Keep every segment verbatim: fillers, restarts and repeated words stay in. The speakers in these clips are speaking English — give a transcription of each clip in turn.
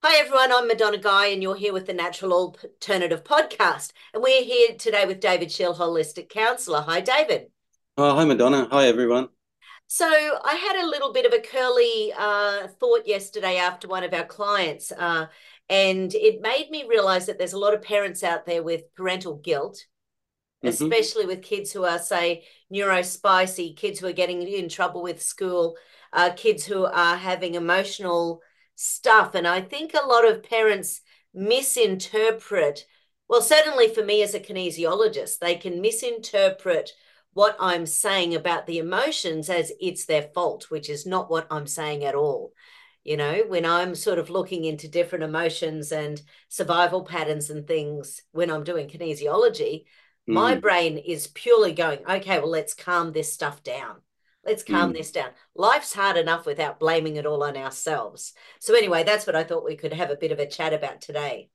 Hi, everyone. I'm Madonna Guy, and you're here with the Natural Alternative Podcast. And we're here today with David Shield, Holistic Counsellor. Hi, David. Oh, hi, Madonna. Hi, everyone. So, I had a little bit of a curly uh, thought yesterday after one of our clients, uh, and it made me realize that there's a lot of parents out there with parental guilt, hmm especially with kids who are, say, neurospicy, kids who are getting in trouble with school, uh, kids who are having emotional stuff. And I think a lot of parents misinterpret, well, certainly for me as a kinesiologist, they can misinterpret what I'm saying about the emotions as it's their fault, which is not what I'm saying at all. You know, when I'm sort of looking into different emotions and survival patterns and things when I'm doing kinesiology, my mm brain is purely going, okay, well, let's calm this stuff down. Let's calm mm. this down. Life's hard enough without blaming it all on ourselves. So, anyway, that's what I thought we could have a bit of a chat about today.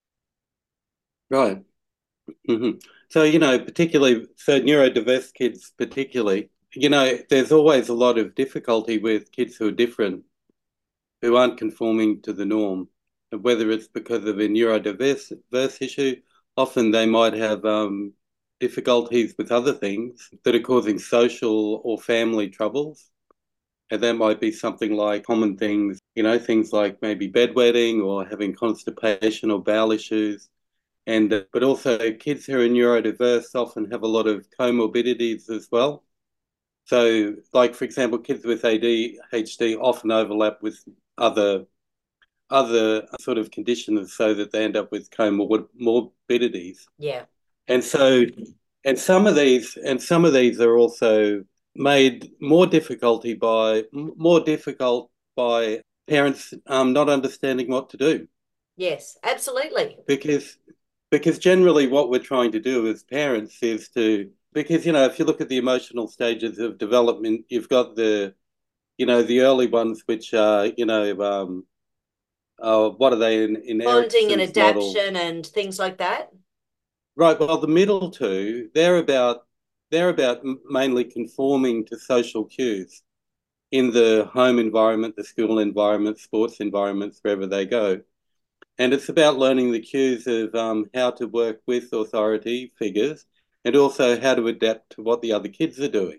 Right. hmm So, you know, particularly so neurodiverse kids, particularly, you know, there's always a lot of difficulty with kids who are different, who aren't conforming to the norm. Whether it's because of a neurodiverse verse issue, often they might have um, difficulties with other things that are causing social or family troubles. And that might be something like common things, you know, things like maybe bedwetting or having constipation or bowel issues. And uh, but also kids who are neurodiverse often have a lot of comorbidities as well. So, like for example, kids with A D H D often overlap with other other sort of conditions, so that they end up with comorbidities. Yeah. And so, and some of these, and some of these are also made more difficulty by more difficult by parents um, not understanding what to do, Yes, absolutely. because because generally what we're trying to do as parents is to, because you know if you look at the emotional stages of development, you've got the, you know the early ones, which are, you know um, uh, what are they in, in Bonding and Erickson's model. adaptation and things like that. Right. Well, the middle two, they're about they're about mainly conforming to social cues in the home environment, the school environment, sports environments, wherever they go. And it's about learning the cues of um, how to work with authority figures, and also how to adapt to what the other kids are doing.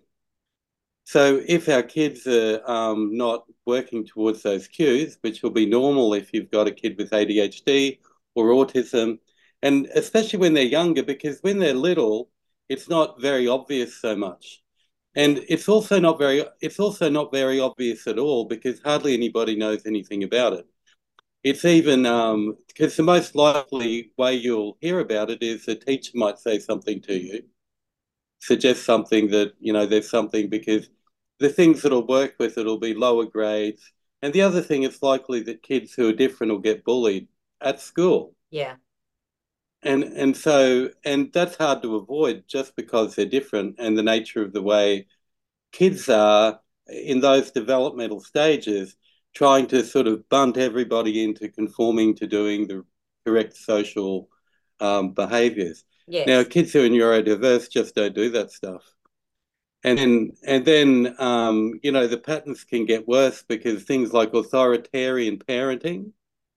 So if our kids are um, not working towards those cues, which will be normal if you've got a kid with A D H D or autism, and especially when they're younger, because when they're little, it's not very obvious so much. Yeah. And it's also not very it's also not very obvious at all, because hardly anybody knows anything about it. It's even um, because the most likely way you'll hear about it is a teacher might say something to you, suggest something that, you know, there's something, because the things that'll work with it'll be lower grades. And the other thing, it's likely that kids who are different will get bullied at school. Yeah. And and so and that's hard to avoid just because they're different, and the nature of the way kids are in those developmental stages, trying to sort of bunt everybody into conforming to doing the correct social um, behaviours. Now, Yes. kids who are neurodiverse just don't do that stuff. And then, and then, um, you know, the patterns can get worse, because things like authoritarian parenting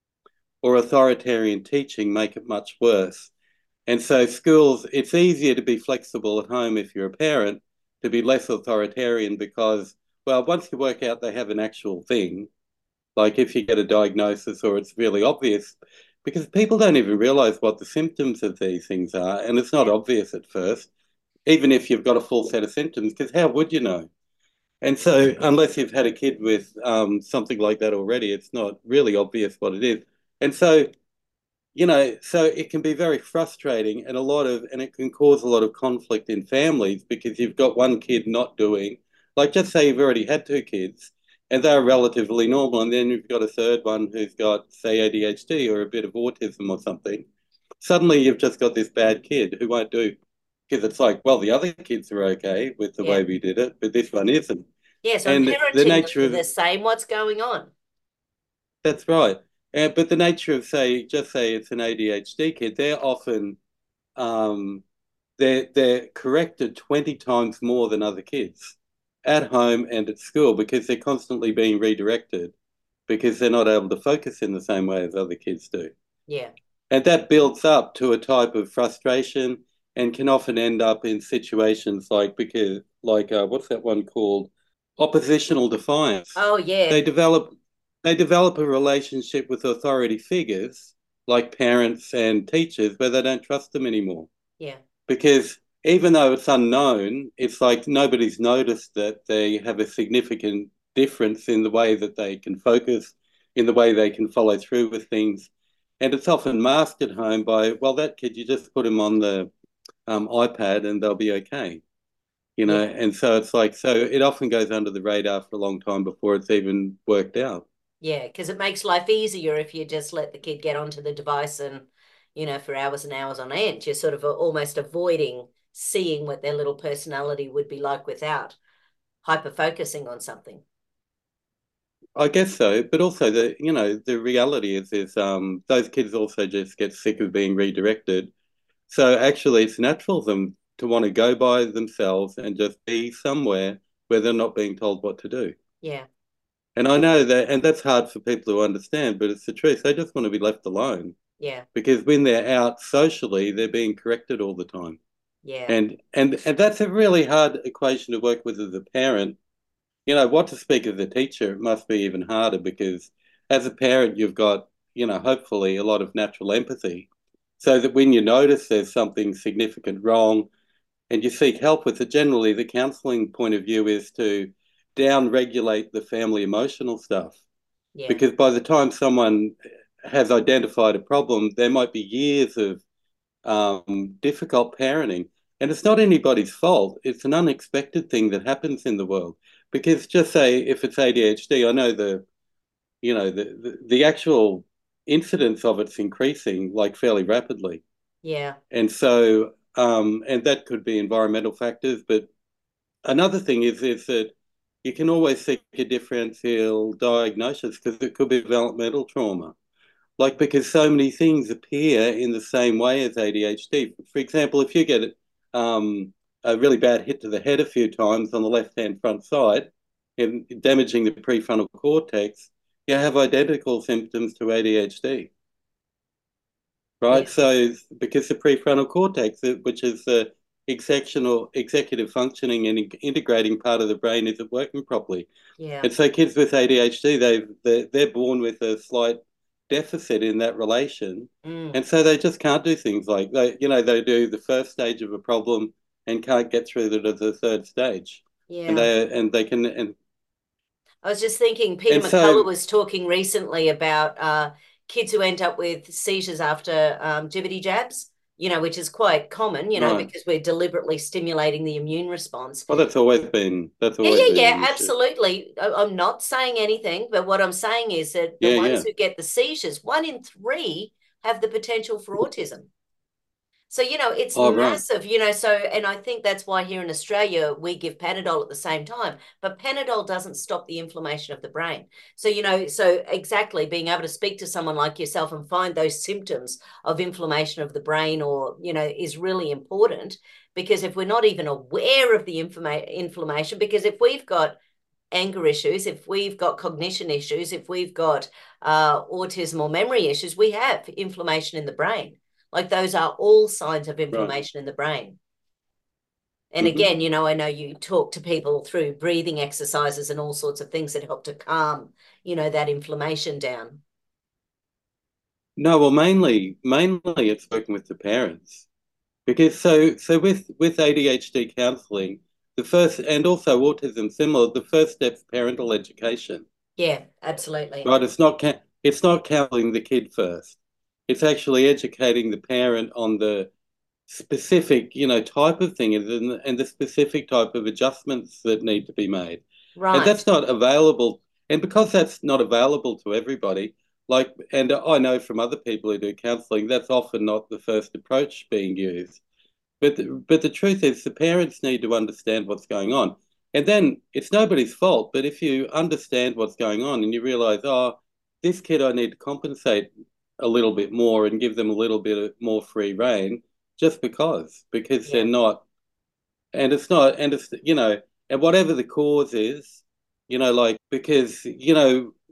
or authoritarian teaching make it much worse. And so schools, it's easier to be flexible at home if you're a parent, to be less authoritarian, because, well, once you work out they have an actual thing, like if you get a diagnosis or it's really obvious, because people don't even realize what the symptoms of these things are, and it's not Yeah. obvious at first, even if you've got a full set of symptoms, because how would you know? And so, unless you've had a kid with um, something like that already, it's not really obvious what it is. And so, you know, so it can be very frustrating, and a lot of, and it can cause a lot of conflict in families, because you've got one kid not doing, like, just say you've already had two kids and they're relatively normal, and then you've got a third one who's got, say, A D H D or a bit of autism or something. Suddenly you've just got this bad kid who won't do, because it's like, well, the other kids are okay with the Yeah. way we did it, but this one isn't. Yes. I'm And the parenting nature the of, same. What's going on? that's right. Uh, but the nature of, say, just say it's an A D H D kid, they're often um, they're they're corrected twenty times more than other kids at home and at school, because they're constantly being redirected, because they're not able to focus in the same way as other kids do. Yeah. And that builds up to a type of frustration and can often end up in situations like because like uh, what's that one called? Oppositional defiance. Oh, yeah. They develop they develop a relationship with authority figures like parents and teachers where they don't trust them anymore. Yeah. Because even though it's unknown, it's like nobody's noticed that they have a significant difference in the way that they can focus, in the way they can follow through with things. And it's often masked at home by, well, that kid, you just put him on the um, iPad and they'll be okay, you know. Yeah. And so it's like, so it often goes under the radar for a long time before it's even worked out. Yeah, because it makes life easier if you just let the kid get onto the device and, you know, for hours and hours on end. You're sort of almost avoiding seeing what their little personality would be like without hyper focusing on something. I guess so, but also the you know the reality is is um those kids also just get sick of being redirected. So actually, it's natural for them to want to go by themselves and just be somewhere where they're not being told what to do. Yeah. And I know that, and that's hard for people to understand, but it's the truth. They just want to be left alone Yeah. because when they're out socially, they're being corrected all the time. Yeah. And and and that's a really hard equation to work with as a parent. You know, what to speak as a teacher, it must be even harder because as a parent, you've got, you know, hopefully a lot of natural empathy. So that when you notice there's something significant wrong and you seek help with it, generally the counseling point of view is to down regulate the family emotional stuff. Yeah. Because by the time someone has identified a problem, there might be years of um, difficult parenting. And it's not anybody's fault. It's an unexpected thing that happens in the world. Because just say if it's A D H D, I know the you know the the, the actual incidence of it's increasing like fairly rapidly. Yeah. And so um, and that could be environmental factors, but another thing is is that you can always seek a differential diagnosis because it could be developmental trauma. Like because so many things appear in the same way as A D H D. For example, if you get um, a really bad hit to the head a few times on the left-hand front side, and damaging the prefrontal cortex, you have identical symptoms to A D H D, right? Yeah. So because the prefrontal cortex, which is the executive executive functioning and integrating part of the brain, isn't working properly. Yeah. And so kids with A D H D, they they're, they're born with a slight deficit in that relation, Mm. and so they just can't do things like they, you know, they do the first stage of a problem and can't get through to the third stage, and Yeah. they and they can and I was just thinking, Peter and McCullough so was talking recently about uh, kids who end up with seizures after um, G B T jabs, you know, which is quite common, you know, right. because we're deliberately stimulating the immune response. Well, that's always been that's Yeah, always yeah, been yeah, an issue. absolutely. I, I'm not saying anything, but what I'm saying is that the Yeah, ones yeah. who get the seizures, one in three have the potential for autism. So, you know, it's Oh, right. massive, you know. So, and I think that's why here in Australia we give Panadol at the same time, but Panadol doesn't stop the inflammation of the brain. So, you know, so exactly being able to speak to someone like yourself and find those symptoms of inflammation of the brain or, you know, is really important because if we're not even aware of the informa- inflammation, because if we've got anger issues, if we've got cognition issues, if we've got uh, autism or memory issues, we have inflammation in the brain. Like those are all signs of Right. inflammation in the brain. And Hmm. again, you know, I know you talk to people through breathing exercises and all sorts of things that help to calm, you know, that inflammation down. No, well, mainly mainly it's working with the parents. Because so so with with A D H D counselling, the first and also autism similar, the first step's parental education. Yeah, absolutely. Right? It's not it's not counselling the kid first. It's actually educating the parent on the specific, you know, type of thing and, and the specific type of adjustments that need to be made. And Right. that's not available. And because that's not available to everybody, like, and I know from other people who do counselling, that's often not the first approach being used. But the, but the truth is, the parents need to understand what's going on. And then it's nobody's fault. But if you understand what's going on and you realize, oh, this kid, I need to compensate a little bit more and give them a little bit more free rein just because, because they're Yeah. not, and it's not, and it's, you know, and whatever the cause is, you know, like, because, you know,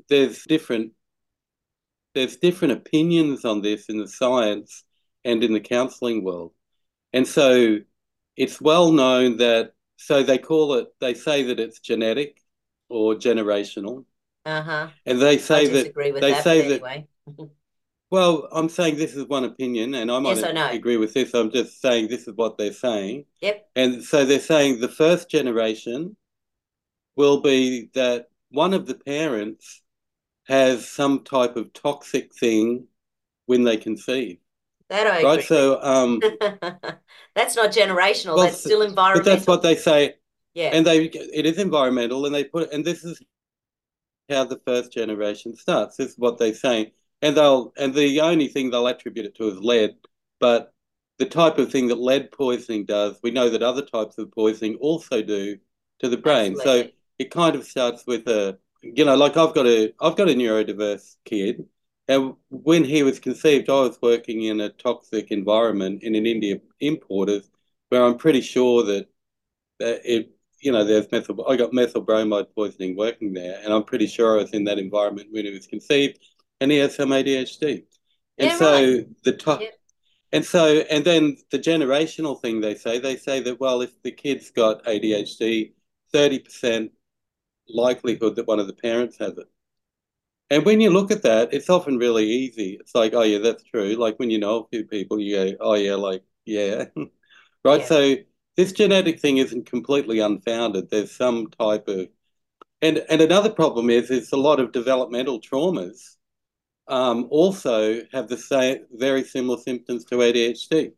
there's different there's different opinions on this in the science and in the counselling world. And so it's well known that, so they call it, they say that it's genetic or generational. Uh-huh. And they I say that, disagree with they that, but say that, anyway. well, I'm saying this is one opinion, and I Yes, might I know. agree with this. I'm just saying this is what they're saying. Yep. And so they're saying the first generation will be that one of the parents has some type of toxic thing when they conceive, That I right? agree with. So, um, That's not generational. well, That's still but that's what environmental. they say, Yeah. and they it is environmental, and they put, and this is how the first generation starts. This is what they say, and they'll and the only thing they'll attribute it to is lead, but the type of thing that lead poisoning does, we know that other types of poisoning also do to the brain. So Absolutely. it kind of starts with a, you know, like I've got a I've got a neurodiverse kid, and when he was conceived, I was working in a toxic environment in an India importers, where I'm pretty sure that uh, it, you know, there's methyl. I got methyl bromide poisoning working there, and I'm pretty sure I was in that environment when he was conceived, and he has some A D H D, and Yeah, right. so the top, Yeah. and so and then the generational thing they say they say that, well, if the kid's got A D H D, thirty percent likelihood that one of the parents has it. And when you look at that, it's often really easy. It's like, oh yeah, that's true. Like when you know a few people, you go, oh yeah, like yeah, right. Yeah. So this genetic thing isn't completely unfounded. There's some type of, and and another problem is is a lot of developmental traumas um, also have the same very similar symptoms to A D H D.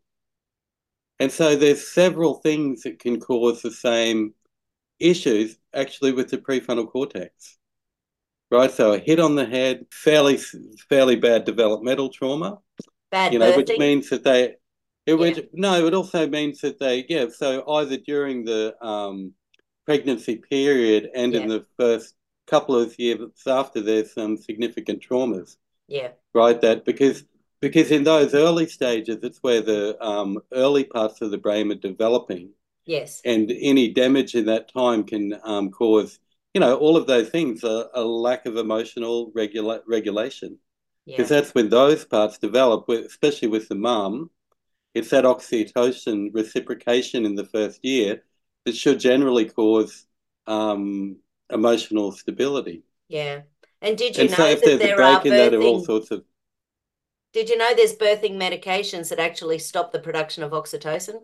And so there's several things that can cause the same issues actually with the prefrontal cortex. Right, so a hit on the head, fairly fairly bad developmental trauma, you Bad know, which birthing. means that they, it Yeah. would, no, it also means that they, yeah, so either during the um, pregnancy period and in Yeah. the first couple of years after, there's some significant traumas, Yeah. right? That because because in those early stages, it's where the um, early parts of the brain are developing, Yes. and any damage in that time can um, cause, you know, all of those things, a, a lack of emotional regula- regulation, because Yeah. that's when those parts develop, especially with the mum. It's that oxytocin reciprocation in the first year that should generally cause um, emotional stability. Yeah. And did you And so know if that there's a there break are in that, there are all birthing, sorts of, did you know there's birthing medications that actually stop the production of oxytocin?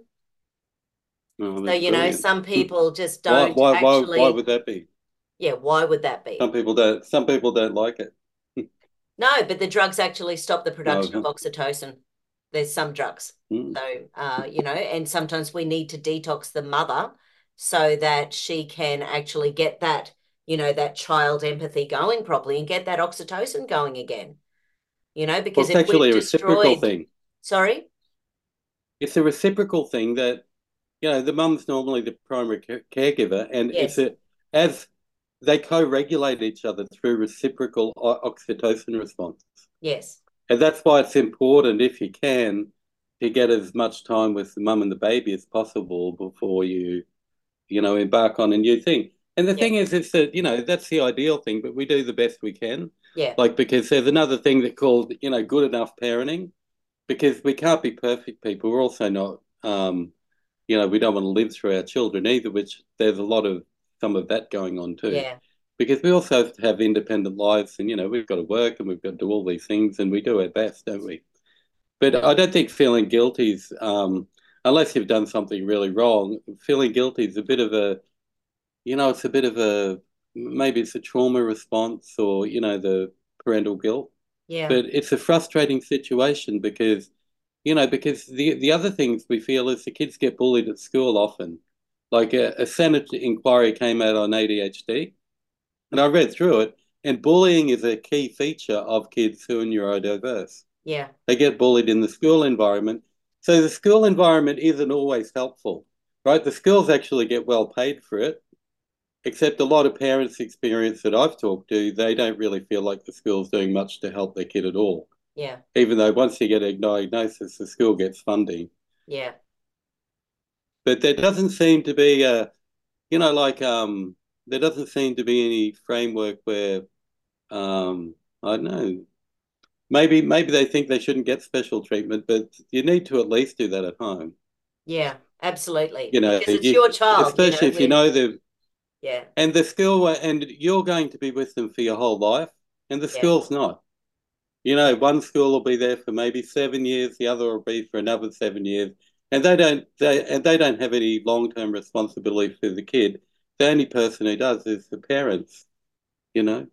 oh, So, that's you know, brilliant. some people just Why, don't why, why, why actually, would that be? yeah, why would that be? Some people don't, some people don't like it. No, but the drugs actually stop the production of No. oxytocin. There's some drugs. Mm. So, uh, you know, and sometimes we need to detox the mother so that she can actually get that, you know, that child empathy going properly and get that oxytocin going again. You know, Well, because it's if we've actually a reciprocal destroyed, thing. sorry, It's a reciprocal thing that, you know, the mum's normally the primary caregiver, and it's yes, a, as they co-regulate each other through reciprocal oxytocin response. yes, And that's why it's important, if you can, to get as much time with the mum and the baby as possible before you, you know, embark on a new thing. And the yeah, thing is, is that, you know, that's the ideal thing, but we do the best we can. yeah, Like, because there's another thing that called, you know, good enough parenting, because we can't be perfect people. We're also not, um, you know, we don't want to live through our children either, which there's a lot of some of that going on too. yeah, Because we also have to have independent lives, and, you know, we've got to work and we've got to do all these things, and we do our best, don't we? But I don't think feeling guilty is, um, unless you've done something really wrong, feeling guilty is a bit of a, you know, it's a bit of a, maybe it's a trauma response, or, you know, the parental guilt. yeah, But it's a frustrating situation because, you know, because the the other things we feel is the kids get bullied at school often. Like a, a Senate inquiry came out on A D H D, and I read through it, and bullying is a key feature of kids who are neurodiverse. yeah, They get bullied in the school environment. So the school environment isn't always helpful, right? The schools actually get well paid for it, except a lot of parents' experience that I've talked to, they don't really feel like the school's doing much to help their kid at all. yeah, Even though once you get a diagnosis, the school gets funding. yeah, But there doesn't seem to be a, you know, like um, there doesn't seem to be any framework where Um, I don't know. Maybe maybe they think they shouldn't get special treatment, but you need to at least do that at home. Yeah, absolutely. You know, Because it's you your child, you especially know, if you with know the yeah, and the school and you're going to be with them for your whole life, and the yeah, school's not. You know, yeah, one school will be there for maybe seven years, the other will be for another seven years, and they don't they and they don't have any long-term responsibility for the kid. The only person who does is the parents, you know.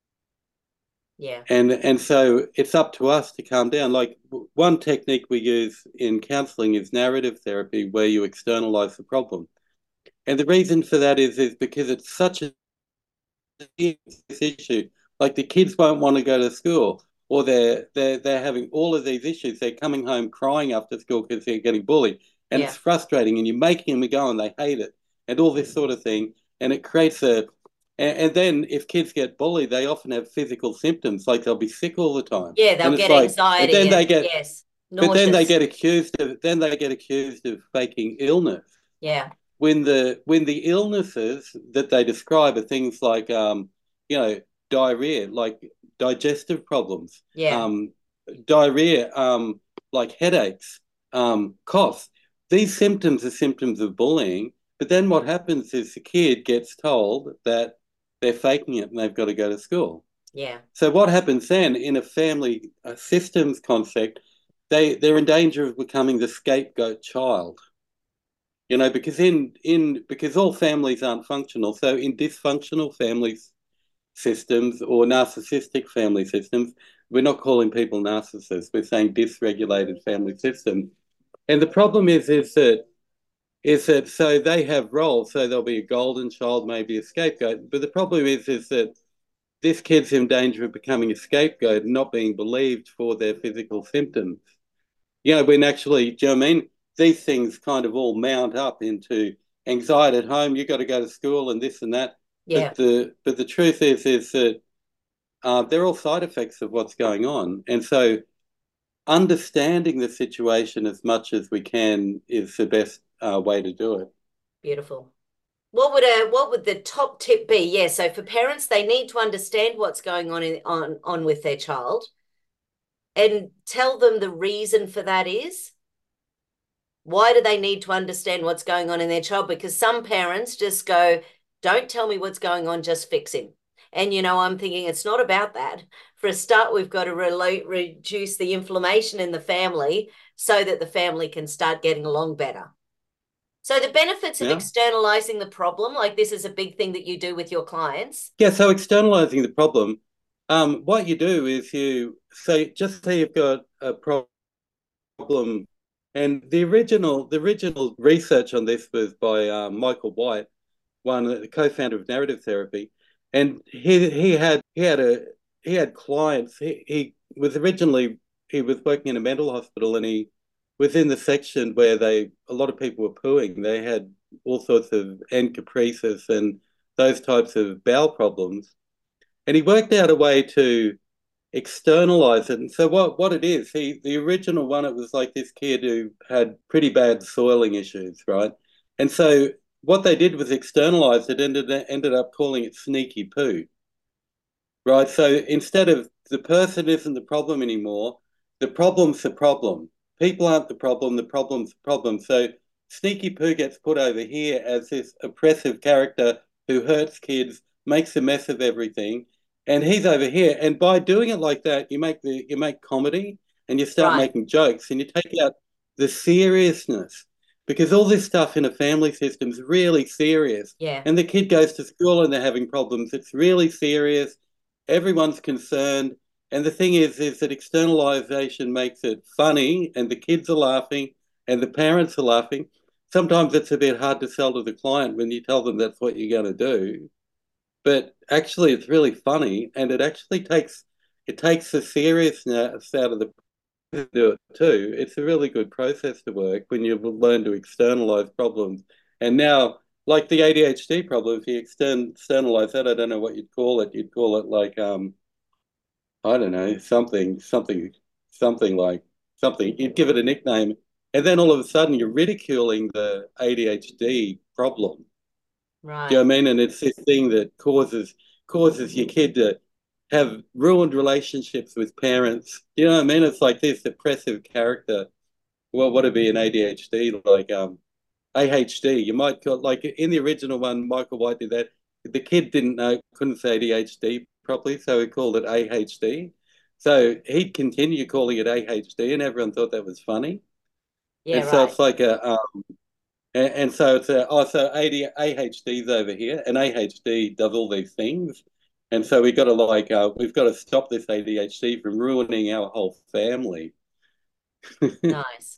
yeah. And and so it's up to us to calm down. Like one technique we use in counseling is narrative therapy, where you externalize the problem. And the reason for that is is because it's such a serious issue. Like the kids won't want to go to school, or they're they're they're having all of these issues. They're coming home crying after school because they're getting bullied, and Yeah. it's frustrating. And you're making them go, and they hate it, and all this sort of thing. And it creates a and, and then if kids get bullied, they often have physical symptoms, like they'll be sick all the time. Yeah, they'll And it's get like, and anxiety then they and get, yes, but then they nauseous. get accused of, then they get accused of faking illness Yeah, when the when the illnesses that they describe are things like um, you know, diarrhea, like digestive problems, yeah, um, diarrhea, um, like headaches, um, cough. These symptoms are symptoms of bullying. But then what happens is the kid gets told that they're faking it and they've got to go to school. yeah, So what happens then in a family uh, systems concept? They they're in danger of becoming the scapegoat child. You know, because in in because all families aren't functional. So in dysfunctional family systems or narcissistic family systems, we're not calling people narcissists. We're saying dysregulated family systems. And the problem is is that is that so they have roles. So there'll be a golden child, maybe a scapegoat. But the problem is is that this kid's in danger of becoming a scapegoat and not being believed for their physical symptoms. You know, when actually, do you know what I mean? These things kind of all mount up into anxiety at home. You've got to go to school and this and that. yeah. But the but the truth is is that uh, they're all side effects of what's going on. And so understanding the situation as much as we can is the best uh, way to do it. Beautiful. What would a what would the top tip be? Yeah, so for parents, they need to understand what's going on in, on on with their child and tell them the reason for that is. Why do they need to understand what's going on in their child? Because some parents just go, don't tell me what's going on, just fix him. And, you know, I'm thinking it's not about that. For a start, we've got to re- reduce the inflammation in the family so that the family can start getting along better. So, the benefits of Yeah. externalizing the problem, like this is a big thing that you do with your clients. Yeah. So externalizing the problem, um, what you do is you say, just say you've got a problem. And the original, the original research on this was by uh, Michael White, one the co-founder of narrative therapy, and he he had he had a he had clients. He he was originally he was working in a mental hospital, and he was in the section where they a lot of people were pooing. They had all sorts of endocaprices and those types of bowel problems, and he worked out a way to externalize it. And so what what it is, he the original one, it was like this kid who had pretty bad soiling issues, right? And so what they did was externalize it, ended ended up calling it sneaky poo, right? So instead of the person isn't the problem anymore, the problem's the problem. People aren't the problem, the problem's the problem. So sneaky poo gets put over here as this oppressive character who hurts kids, makes a mess of everything, and he's over here. And by doing it like that, you make the you make comedy and you start Right. making jokes and you take out the seriousness because all this stuff in a family system is really serious. Yeah. And the kid goes to school and they're having problems. It's really serious. Everyone's concerned. And the thing is, is that externalization makes it funny and the kids are laughing and the parents are laughing. Sometimes it's a bit hard to sell to the client when you tell them that's what you're going to do. But actually it's really funny and it actually takes it takes the seriousness out of the do it too. It's a really good process to work when you learn to externalize problems. And now, like the A D H D problem, if you extern externalize that, I don't know what you'd call it. You'd call it like um, I don't know, something, something, something like something. You'd give it a nickname, and then all of a sudden you're ridiculing the A D H D problem. Do you Right. know what I mean? And it's this thing that causes causes your kid to have ruined relationships with parents. You know what I mean? It's like this oppressive character. Well, what would be an A D H D? Like um A H D. You might call like in the original one, Michael White did that. The kid didn't know, couldn't say A D H D properly, so he called it A H D. So he'd continue calling it A H D, and everyone thought that was funny. Yeah, And so right. it's like a um, and, and so it's a, oh, so A D, A H D's over here, and A H D does all these things. And so we've got to like, uh, we've got to stop this A D H D from ruining our whole family. Nice.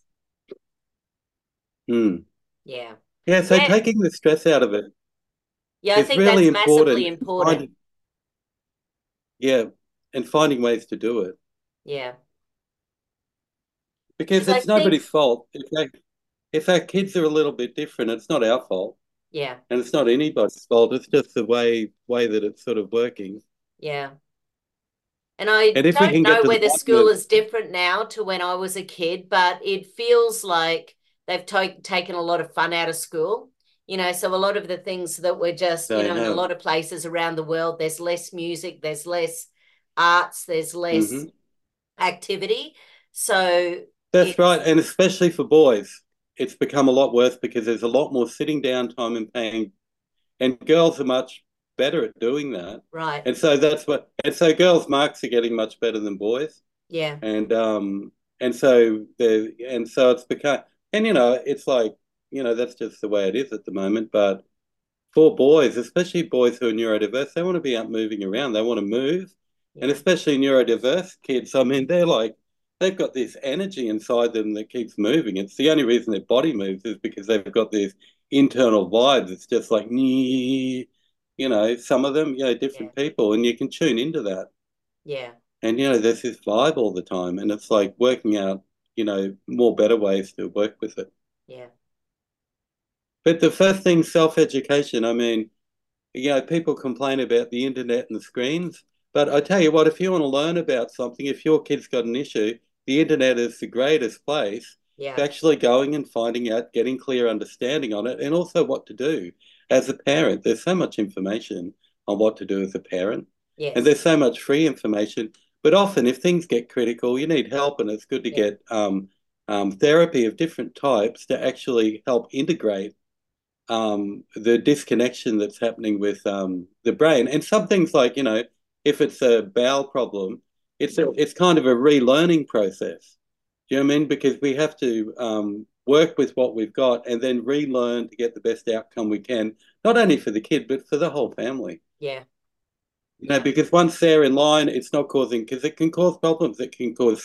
Hmm. Yeah. Yeah, so Yeah. taking the stress out of it Yeah, I is think really that's massively important. important. Finding, yeah, and finding ways to do it Yeah. because Because I it's think, nobody's fault. If they, if our kids are a little bit different, it's not our fault, yeah, and it's not anybody's fault. It's just the way way that it's sort of working. yeah. And I And if we don't can get know to the whether bottom school of, is different now to when I was a kid, but it feels like they've to taken a lot of fun out of school. You know, so a lot of the things that were just, you they know, in a have. lot of places around the world, there's less music, there's less arts, there's less Hmm. activity. So That's right. it's And especially for boys, it's become a lot worse because there's a lot more sitting down time and paying, and girls are much better at doing that. right. And so that's what, and so girls' marks are getting much better than boys. Yeah, And um and so the and so it's become, and you know, it's like, you know, that's just the way it is at the moment. But for boys, especially boys who are neurodiverse, they want to be out moving around. They want to move. And yeah, especially neurodiverse kids, I mean, they're like, they've got this energy inside them that keeps moving. It's the only reason their body moves is because they've got this internal vibe that's just like, you know, some of them, you know, yeah, different people, and you can tune into that. yeah, And, you know, there's this vibe all the time, and it's like working out, you know, more better ways to work with it. yeah, But the first thing, self-education, I mean, you know, people complain about the internet and the screens, but I tell you what, if you want to learn about something, if your kid's got an issue, the internet is the greatest place to yeah, actually going and finding out, getting clear understanding on it, and also what to do as a parent. There's so much information on what to do as a parent, and yes, there's so much free information. But often, if things get critical, you need help, and it's good to yeah, get um, um, therapy of different types to actually help integrate um, the disconnection that's happening with um, the brain. And some things like, you know, if it's a bowel problem, it's a, it's kind of a relearning process. Do you know what I mean? Because we have to um, work with what we've got and then relearn to get the best outcome we can, not only for the kid, but for the whole family. yeah, You know, yeah, because once they're in line, it's not causing, because it can cause problems. It can cause,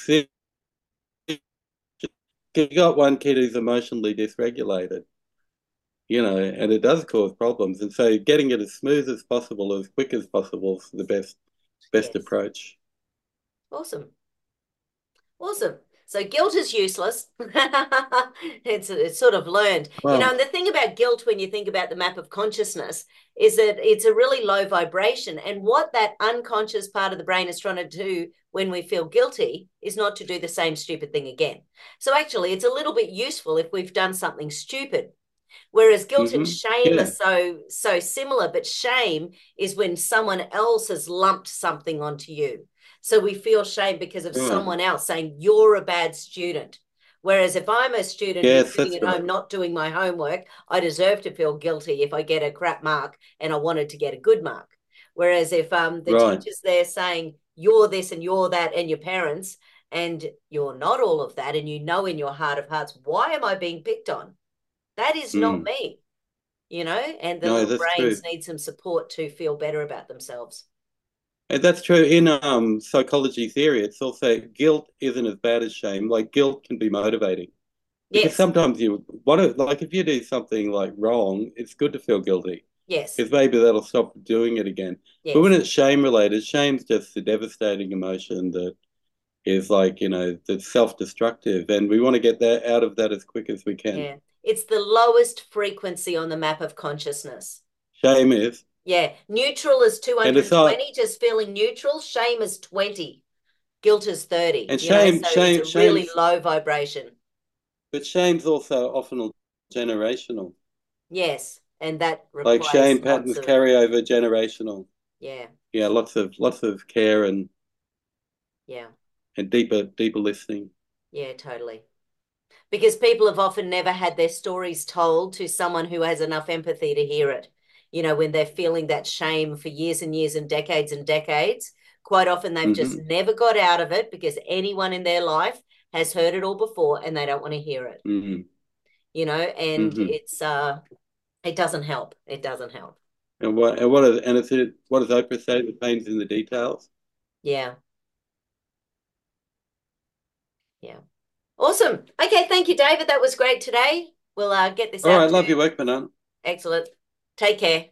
you got one kid who's emotionally dysregulated, you know, and it does cause problems. And so getting it as smooth as possible, as quick as possible is the best best yes. approach. Awesome. Awesome. So guilt is useless. it's it's sort of learned. You know, Well, and the thing about guilt when you think about the map of consciousness is that it's a really low vibration. And what that unconscious part of the brain is trying to do when we feel guilty is not to do the same stupid thing again. So actually, it's a little bit useful if we've done something stupid. Whereas guilt and hmm shame are yeah, so so similar, but shame is when someone else has lumped something onto you. So we feel shame because of right. someone else saying you're a bad student. Whereas if I'm a student who's Yes, sitting that's at right. home not doing my homework, I deserve to feel guilty if I get a crap mark and I wanted to get a good mark. Whereas if um, the Right. teacher's there saying you're this and you're that and your parents, and you're not all of that, and you know in your heart of hearts, why am I being picked on? That is not Mm. me, you know, and the No, little that's brains true. need some support to feel better about themselves. And that's true in um psychology theory. It's also guilt isn't as bad as shame. Like guilt can be motivating because Yes, sometimes you want to, like if you do something like wrong, it's good to feel guilty yes, because maybe that'll stop doing it again. But when yes, it's shame related, shame's just a devastating emotion that is like, you know, that's self-destructive. And we want to get that out of that as quick as we can. yeah. It's the lowest frequency on the map of consciousness. Shame is, Yeah, neutral is and it's not, two hundred twenty, just feeling neutral. Shame is twenty, guilt is thirty, and you know, shame, so it's shame, a really shame's, low vibration. but shame's also often generational. Yes, and that Like requires shame lots patterns of, carry over generational. yeah, yeah, lots of lots of care and Yeah. and deeper deeper listening. Yeah, totally. Because people have often never had their stories told to someone who has enough empathy to hear it. You know, when they're feeling that shame for years and years and decades and decades, quite often they've just Hmm. never got out of it because anyone in their life has heard it all before and they don't want to hear it, Hmm. you know, and Hmm. it's uh it doesn't help. It doesn't help. And what and what are, and it's what does Oprah say? The pain's in the details. Yeah. Yeah. Awesome. Okay, thank you, David. That was great today. We'll uh, get this All out right, to love your work, Banana. excellent. Take care.